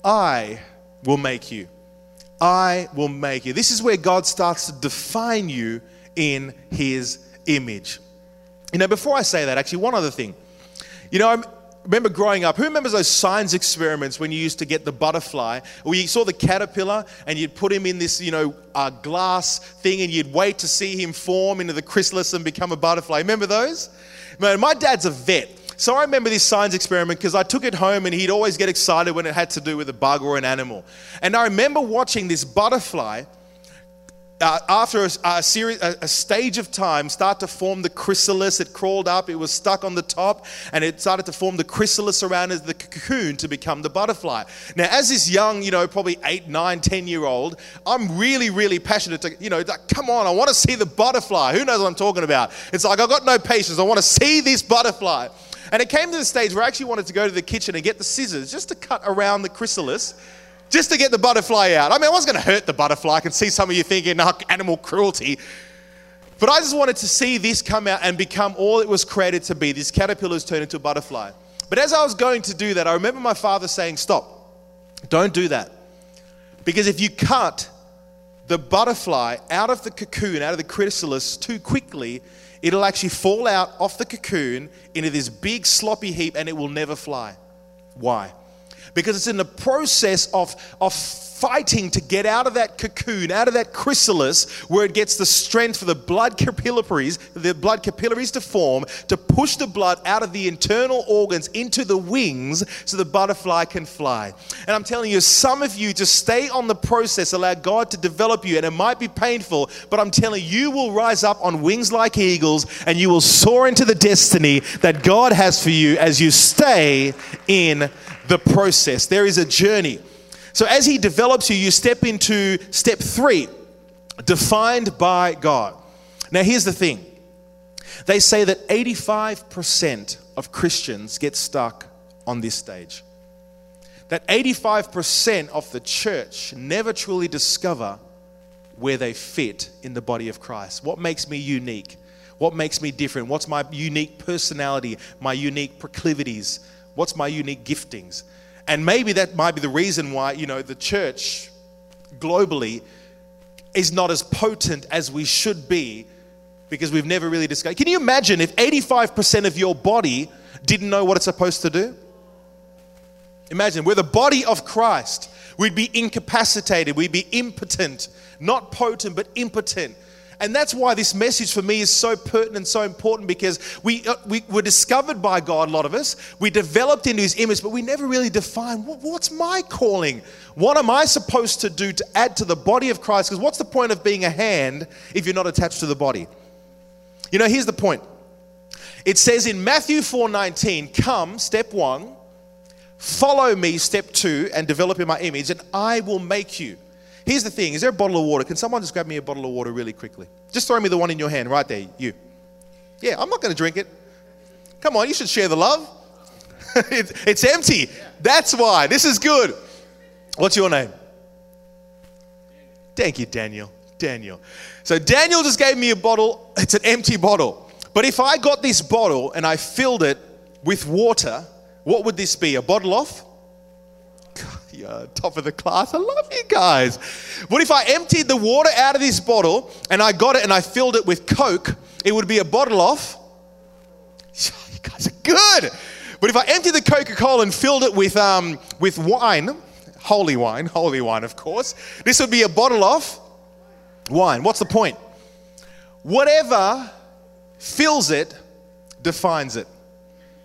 I will make you. I will make you. This is where God starts to define you in His image. You know, before I say that, actually, one other thing. You know, I remember growing up, who remembers those science experiments when you used to get the butterfly, or you saw the caterpillar and you'd put him in this, you know, uh, glass thing, and you'd wait to see him form into the chrysalis and become a butterfly. Remember those? Man, my dad's a vet. So I remember this science experiment because I took it home, and he'd always get excited when it had to do with a bug or an animal. And I remember watching this butterfly, uh, after a, a, series, a, a stage of time, start to form the chrysalis. It crawled up, it was stuck on the top, and it started to form the chrysalis around the cocoon to become the butterfly. Now, as this young, you know, probably eight, nine, ten-year-old, I'm really, really passionate to, you know, like, come on, I want to see the butterfly. Who knows what I'm talking about? It's like, I've got no patience. I want to see this butterfly. And it came to the stage where I actually wanted to go to the kitchen and get the scissors just to cut around the chrysalis, just to get the butterfly out. I mean, I wasn't going to hurt the butterfly. I can see some of you thinking, no, animal cruelty. But I just wanted to see this come out and become all it was created to be. These caterpillars turned into a butterfly. But as I was going to do that, I remember my father saying, stop, don't do that. Because if you cut the butterfly out of the cocoon, out of the chrysalis too quickly, it'll actually fall out off the cocoon into this big sloppy heap, and it will never fly. Why? Because it's in the process of, of fighting to get out of that cocoon, out of that chrysalis, where it gets the strength for the blood capillaries, the blood capillaries to form, to push the blood out of the internal organs into the wings so the butterfly can fly. And I'm telling you, some of you just stay on the process, allow God to develop you, and it might be painful, but I'm telling you, you will rise up on wings like eagles, and you will soar into the destiny that God has for you as you stay in the process. There is a journey. So as He develops you, you step into step three, defined by God. Now here's the thing. They say that eighty-five percent of Christians get stuck on this stage. That eighty-five percent of the church never truly discover where they fit in the body of Christ. What makes me unique? What makes me different? What's my unique personality, my unique proclivities? What's my unique giftings? And maybe that might be the reason why, you know, the church globally is not as potent as we should be, because we've never really discovered. Can you imagine if eighty-five percent of your body didn't know what it's supposed to do? Imagine, we're the body of Christ. We'd be incapacitated. We'd be impotent. Not potent, but impotent. And that's why this message for me is so pertinent, so important, because we, uh, we were discovered by God, a lot of us. We developed into His image, but we never really defined, what, what's my calling? What am I supposed to do to add to the body of Christ? Because what's the point of being a hand if you're not attached to the body? You know, here's the point. It says in Matthew four nineteen, come, step one, follow me, step two, and develop in my image, and I will make you. Here's the thing. Is there a bottle of water? Can someone just grab me a bottle of water really quickly? Just throw me the one in your hand right there. You. Yeah, I'm not going to drink it. Come on, you should share the love. it's, it's empty. That's why. This is good. What's your name? Thank you, Daniel. Daniel. So Daniel just gave me a bottle. It's an empty bottle. But if I got this bottle and I filled it with water, what would this be? A bottle of? Yeah, top of the class. I love you guys. What if I emptied the water out of this bottle and I got it and I filled it with Coke? It would be a bottle of... You guys are good. But if I emptied the Coca-Cola and filled it with um with wine, holy wine, holy wine, of course, this would be a bottle of wine. What's the point? Whatever fills it defines it.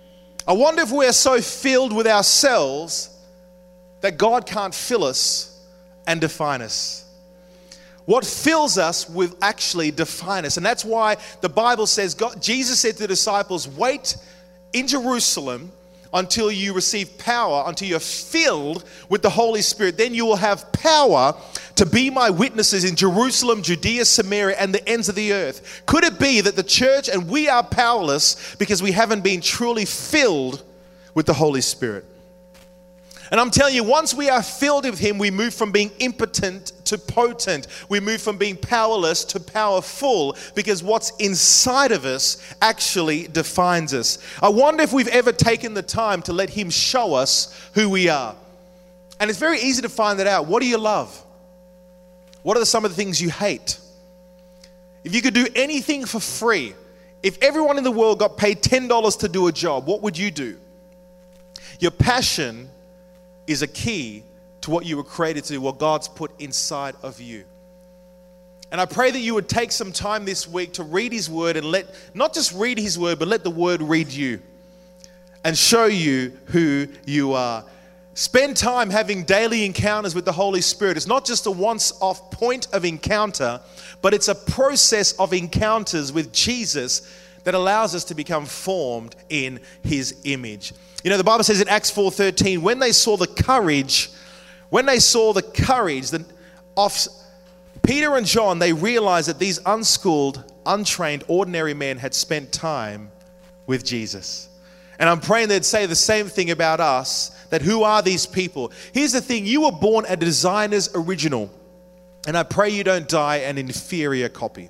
I wonder if we're so filled with ourselves that God can't fill us and define us. What fills us will actually define us. And that's why the Bible says, God, Jesus said to the disciples, wait in Jerusalem until you receive power, until you're filled with the Holy Spirit. Then you will have power to be my witnesses in Jerusalem, Judea, Samaria, and the ends of the earth. Could it be that the church and we are powerless because we haven't been truly filled with the Holy Spirit? And I'm telling you, once we are filled with Him, we move from being impotent to potent. We move from being powerless to powerful, because what's inside of us actually defines us. I wonder if we've ever taken the time to let Him show us who we are. And it's very easy to find that out. What do you love? What are some of the things you hate? If you could do anything for free, if everyone in the world got paid ten dollars to do a job, what would you do? Your passion is a key to what you were created to do, what God's put inside of you. And I pray that you would take some time this week to read His Word, and let, not just read His Word, but let the Word read you and show you who you are. Spend time having daily encounters with the Holy Spirit. It's not just a once-off point of encounter, but it's a process of encounters with Jesus that allows us to become formed in His image. You know, the Bible says in Acts four thirteen, when they saw the courage, when they saw the courage of Peter and John, they realized that these unschooled, untrained, ordinary men had spent time with Jesus. And I'm praying they'd say the same thing about us, that who are these people? Here's the thing, you were born a designer's original, and I pray you don't die an inferior copy.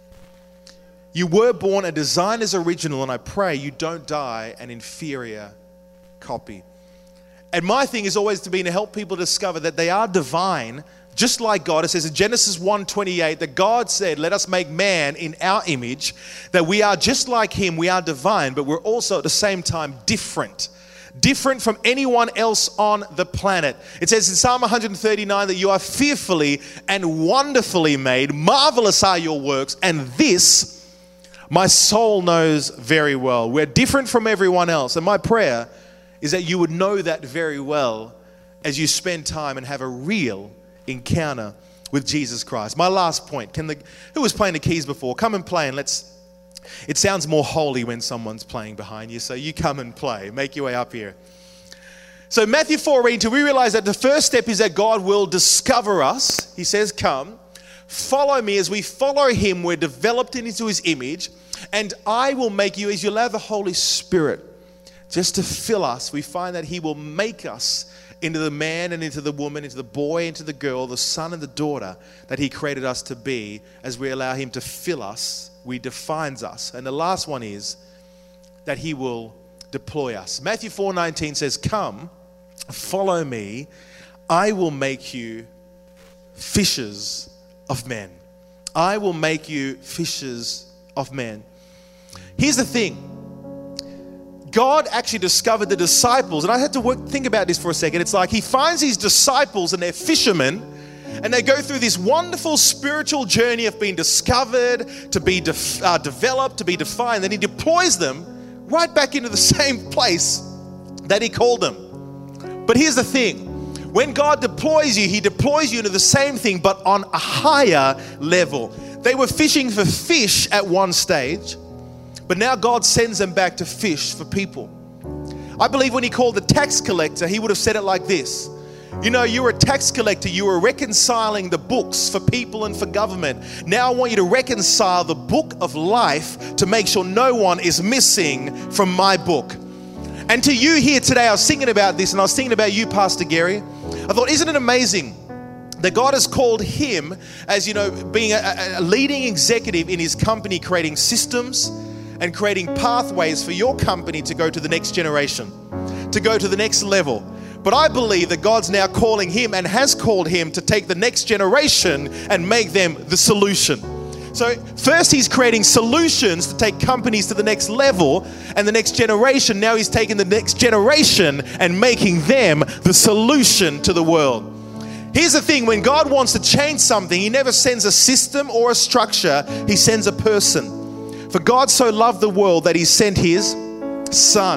You were born a designer's original, and I pray you don't die an inferior copy. And my thing is always to be to help people discover that they are divine, just like God. It says in Genesis one twenty-eight that God said, let us make man in our image, that we are just like Him, we are divine, but we're also at the same time different. Different from anyone else on the planet. It says in Psalm one thirty-nine that you are fearfully and wonderfully made. Marvelous are your works, and this my soul knows very well. We're different from everyone else. And my prayer is that you would know that very well as you spend time and have a real encounter with Jesus Christ. My last point. Can the who was playing the keys before? Come and play, and let's. It sounds more holy when someone's playing behind you, so you come and play. Make your way up here. So Matthew four, reading two, we realize that the first step is that God will discover us. He says, come, follow me. As we follow Him, we're developed into His image, and I will make you, as you allow the Holy Spirit just to fill us, we find that He will make us into the man and into the woman, into the boy, into the girl, the son and the daughter that He created us to be. As we allow Him to fill us, He defines us. And the last one is that He will deploy us. Matthew four nineteen says, come, follow me, I will make you fishers of men. I will make you fishers of men. Here's the thing. God actually discovered the disciples, and I had to work, think about this for a second. It's like He finds these disciples and they're fishermen, and they go through this wonderful spiritual journey of being discovered, to be de- uh, developed, to be defined. Then He deploys them right back into the same place that He called them. But here's the thing. When God deploys you, He deploys you into the same thing, but on a higher level. They were fishing for fish at one stage, but now God sends them back to fish for people. I believe when He called the tax collector, He would have said it like this. You know, you were a tax collector. You were reconciling the books for people and for government. Now I want you to reconcile the book of life to make sure no one is missing from my book. And to you here today, I was thinking about this, and I was thinking about you, Pastor Gary. I thought, isn't it amazing that God has called him as, you know, being a, a leading executive in his company, creating systems and creating pathways for your company to go to the next generation, to go to the next level. But I believe that God's now calling him and has called him to take the next generation and make them the solution. So first He's creating solutions to take companies to the next level, and the next generation, now He's taking the next generation and making them the solution to the world. Here's the thing, when God wants to change something, He never sends a system or a structure, He sends a person. For God so loved the world that He sent His Son.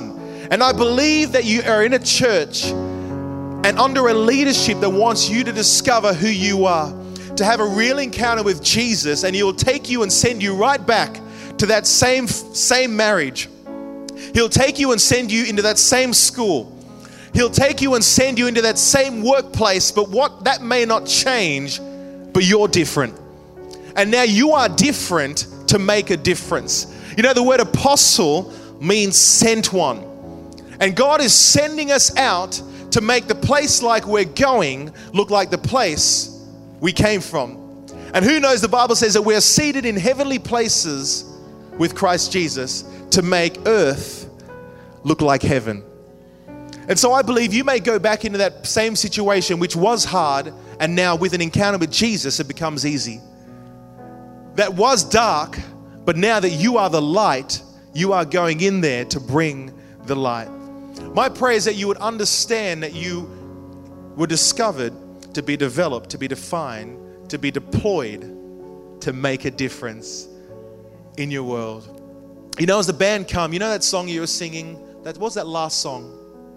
And I believe that you are in a church and under a leadership that wants you to discover who you are, to have a real encounter with Jesus, and He will take you and send you right back to that same, same marriage. He'll take you and send you into that same school. He'll take you and send you into that same workplace, but what that may not change, but you're different. And now you are different to make a difference. You know, the word apostle means sent one. And God is sending us out to make the place like we're going look like the place we came from. And who knows, the Bible says that we're seated in heavenly places with Christ Jesus to make earth look like heaven. And so I believe you may go back into that same situation which was hard, and now with an encounter with Jesus, it becomes easy. That was dark, but now that you are the light, you are going in there to bring the light. My prayer is that you would understand that you were discovered to be developed, to be defined, to be deployed, to make a difference in your world. You know, as the band come, you know that song you were singing? That what was that last song?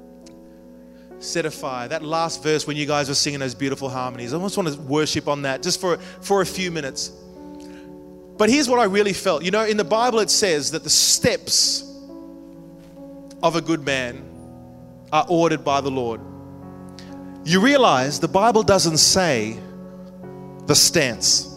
Set Afire. That last verse when you guys were singing those beautiful harmonies. I almost want to worship on that just for, for a few minutes. But here's what I really felt. You know, in the Bible it says that the steps of a good man are ordered by the Lord. You realize the Bible doesn't say the stance.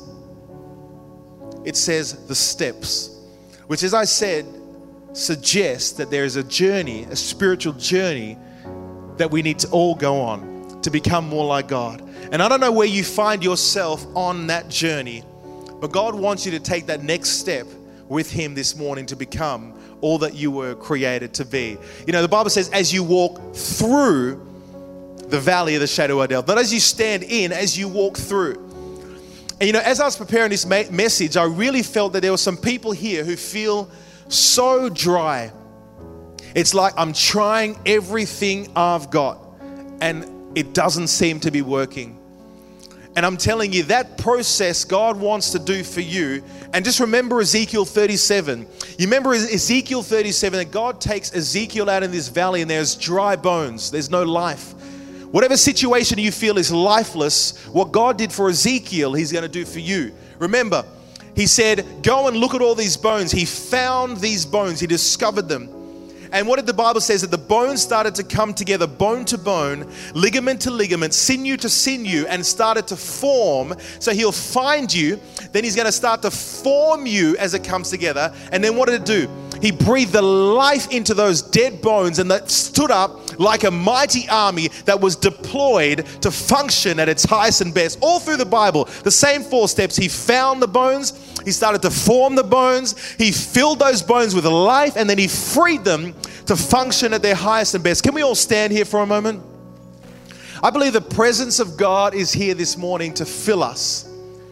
It says the steps, which, as I said, suggests that there is a journey, a spiritual journey that we need to all go on to become more like God. And I don't know where you find yourself on that journey, but God wants you to take that next step with Him this morning to become all that you were created to be. You know, the Bible says, as you walk through the valley of the shadow of death, not as you stand in, as you walk through. And you know, as I was preparing this ma- message, I really felt that there were some people here who feel so dry. It's like I'm trying everything I've got and it doesn't seem to be working. And I'm telling you, that process God wants to do for you. And just remember Ezekiel thirty-seven. You remember Ezekiel thirty-seven, that God takes Ezekiel out in this valley and there's dry bones. There's no life. Whatever situation you feel is lifeless, what God did for Ezekiel, He's going to do for you. Remember, He said, go and look at all these bones. He found these bones. He discovered them. And what did the Bible say? That the bones started to come together, bone to bone, ligament to ligament, sinew to sinew, and started to form. So He'll find you, then He's going to start to form you as it comes together. And then what did it do? He breathed the life into those dead bones, and that stood up like a mighty army that was deployed to function at its highest and best. All through the Bible, the same four steps. He found the bones. He started to form the bones. He filled those bones with life, and then He freed them to function at their highest and best. Can we all stand here for a moment? I believe the presence of God is here this morning to fill us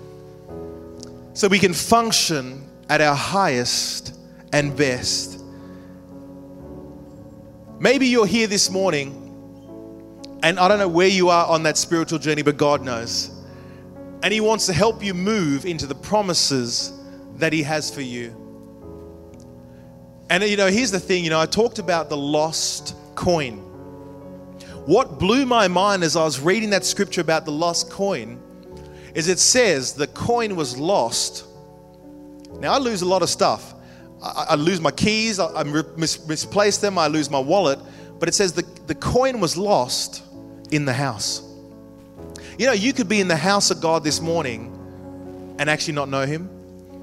so we can function at our highest and best. Maybe you're here this morning and I don't know where you are on that spiritual journey, but God knows. And He wants to help you move into the promises that He has for you. And you know, here's the thing, you know, I talked about the lost coin. What blew my mind as I was reading that scripture about the lost coin is it says the coin was lost. Now, I lose a lot of stuff. I, I lose my keys, I, I mis- misplace them, I lose my wallet, but it says the, the coin was lost in the house. You know, you could be in the house of God this morning and actually not know Him.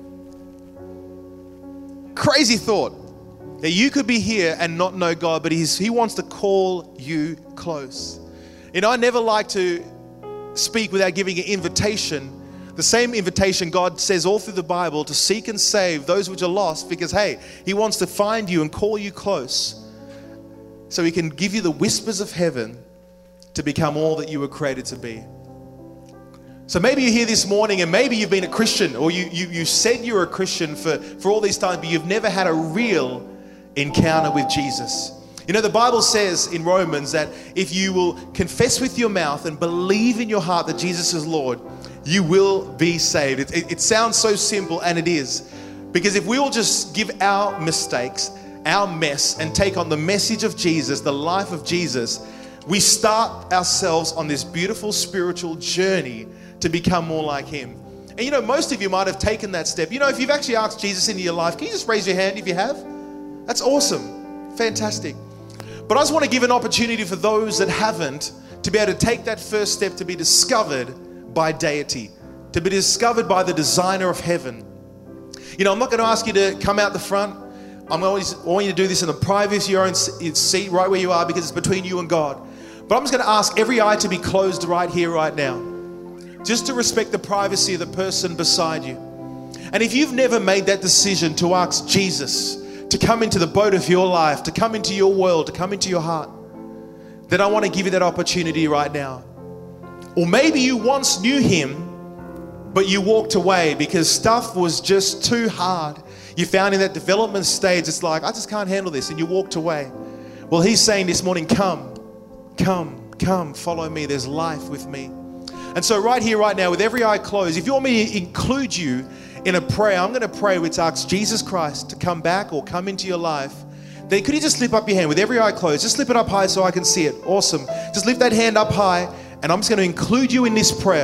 Crazy thought. That you could be here and not know God, but he's, He wants to call you close. You know, I never like to speak without giving an invitation. The same invitation God says all through the Bible to seek and save those which are lost, because, hey, He wants to find you and call you close so He can give you the whispers of heaven to become all that you were created to be. So maybe you're here this morning and maybe you've been a Christian, or you, you, you said you're a Christian for, for all these times, but you've never had a real encounter with Jesus. You know, the Bible says in Romans that if you will confess with your mouth and believe in your heart that Jesus is Lord, you will be saved. It, it, it sounds so simple, and it is. Because if we will just give our mistakes our mess and take on the message of Jesus, the life of Jesus, we start ourselves on this beautiful spiritual journey to become more like him. And you know, most of you might have taken that step. You know, if you've actually asked Jesus into your life, can you just raise your hand if you have? That's awesome. Fantastic. But I just want to give an opportunity for those that haven't to be able to take that first step to be discovered by deity, to be discovered by the designer of heaven. You know, I'm not going to ask you to come out the front. I'm always I want you to do this in the privacy of your own seat, right where you are, because it's between you and God. But I'm just going to ask every eye to be closed right here, right now, just to respect the privacy of the person beside you. And if you've never made that decision to ask Jesus to come into the boat of your life, to come into your world, to come into your heart, then I want to give you that opportunity right now. Or maybe you once knew him, but you walked away because stuff was just too hard. You found in that development stage, it's like, I just can't handle this, and you walked away. Well, he's saying this morning, come, come, come, follow me. There's life with me. And so right here, right now, with every eye closed, if you want me to include you in a prayer, I'm going to pray which asks Jesus Christ to come back or come into your life. Then could you just slip up your hand with every eye closed? Just slip it up high so I can see it. Awesome. Just lift that hand up high, and I'm just going to include you in this prayer.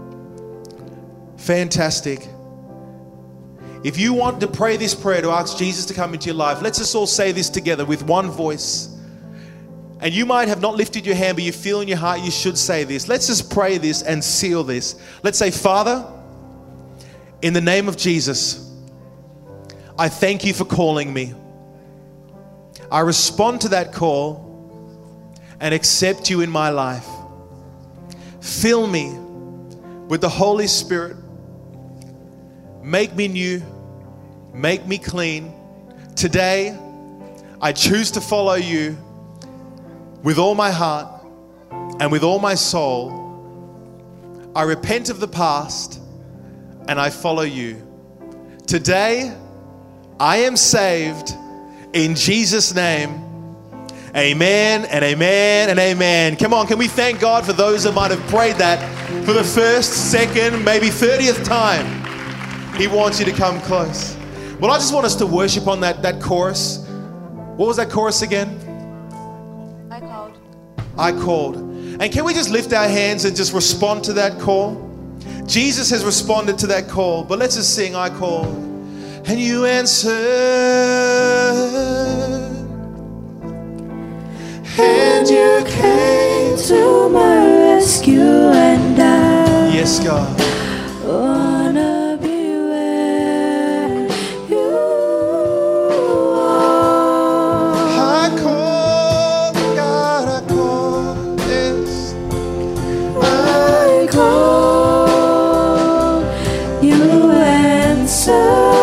Fantastic. If you want to pray this prayer to ask Jesus to come into your life, let's just all say this together with one voice. And you might have not lifted your hand, but you feel in your heart you should say this. Let's just pray this and seal this. Let's say, Father, in the name of Jesus, I thank you for calling me. I respond to that call and accept you in my life. Fill me with the Holy Spirit. Make me new. Make me clean. Today, I choose to follow you with all my heart and with all my soul. I repent of the past and I follow you. Today, I am saved in Jesus' name. Amen and amen and amen. Come on, can we thank God for those that might have prayed that for the first, second, maybe thirtieth time? He wants you to come close. Well, I just want us to worship on that, that chorus. What was that chorus again? I called. I called. And can we just lift our hands and just respond to that call? Jesus has responded to that call, but let's just sing, I called. And you answered, and you came to my rescue, and I yes, God, wanna be where you are. I called, God, I called, yes, I called, you answered.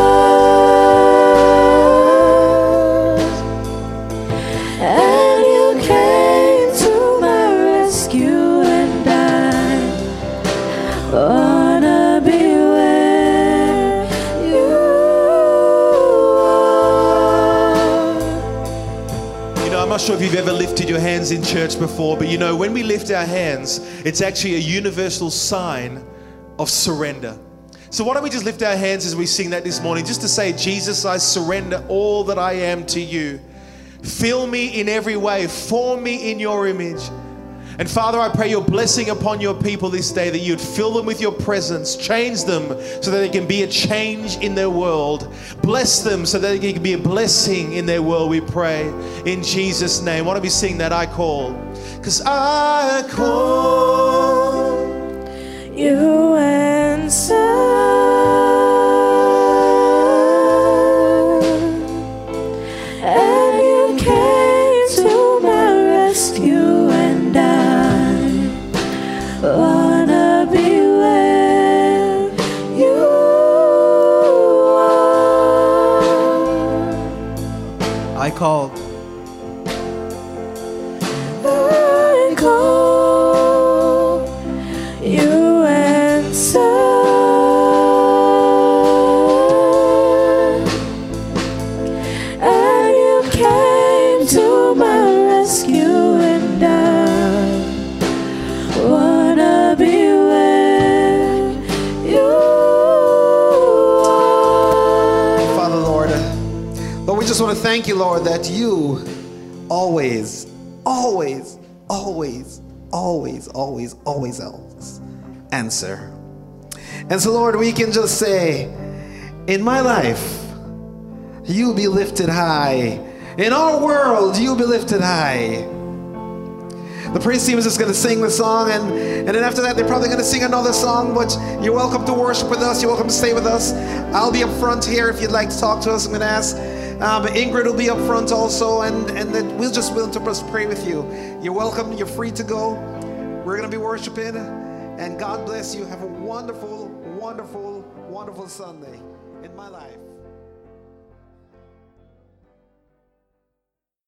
I'm not sure if you've ever lifted your hands in church before, but you know, when we lift our hands, it's actually a universal sign of surrender. So why don't we just lift our hands as we sing that this morning, just to say, Jesus, I surrender all that I am to you. Fill me in every way, form me in your image. And Father, I pray your blessing upon your people this day, that you'd fill them with your presence, change them so that they can be a change in their world. Bless them so that they can be a blessing in their world, we pray. In Jesus' name. Why don't we sing that, I call? Because I call, you answer. Wanna be where you are. I called. I call, you answer, and you came to my rescue, and I wanna be where you are. Father, Lord, Lord, we just want to thank you, Lord, that you always, always, always, always, always, always else answer. And so, Lord, we can just say, in my life, you'll be lifted high. In our world, you'll be lifted high. The praise team is just going to sing the song, and, and then after that, they're probably going to sing another song, but you're welcome to worship with us. You're welcome to stay with us. I'll be up front here if you'd like to talk to us. I'm going to ask um, Ingrid will be up front also, and, and then we'll just willing to just pray with you. You're welcome. You're free to go. We're going to be worshiping, and God bless you. Have a wonderful, wonderful, wonderful Sunday in my life.